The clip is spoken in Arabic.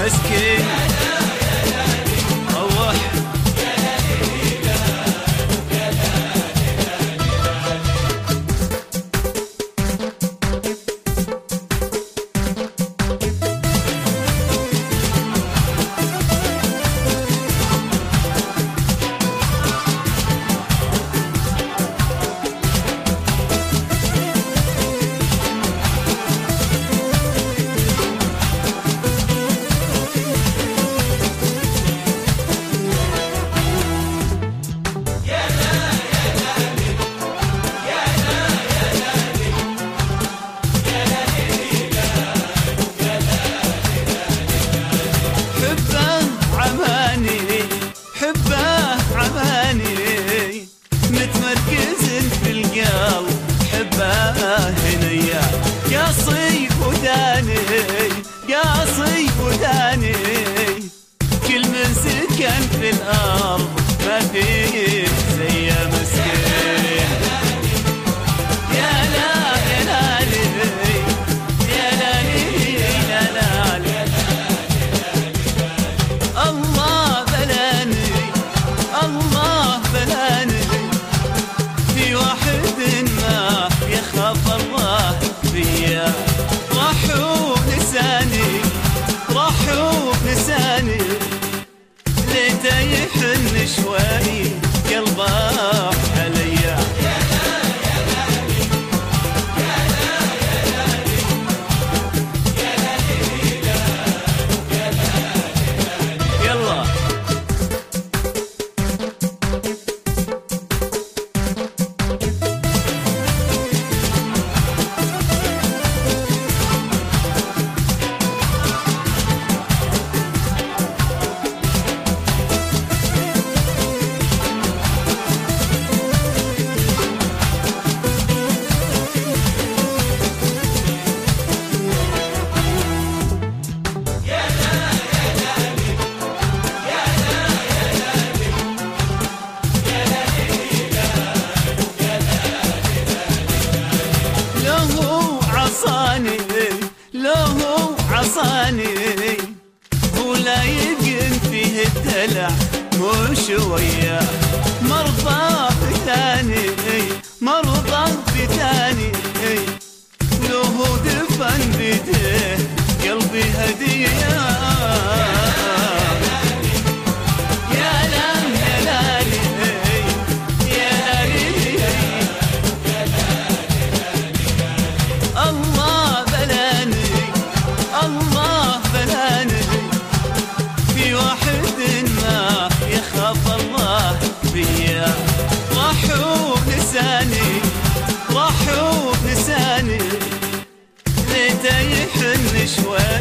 مسكين روح. متمركز في القلب حبه هنيا قاصي وداني قاصي وداني كل من سكن في الارض ما فيه زي مسكين. يا لا يا لالي يا لالي يا لالي الله بلاني الله بلاني في واحد ما يخاف الله فيا. راحوا لساني راحوا لساني ليته يحن شوي قلبه عليا. يلا له عصاني ولا يقن فيه الدلع مو شوية. مرضى بثاني مرضى بثاني له دفن بيده قلبي هدية. راحوا لساني راحوا لساني ليته يحن شوي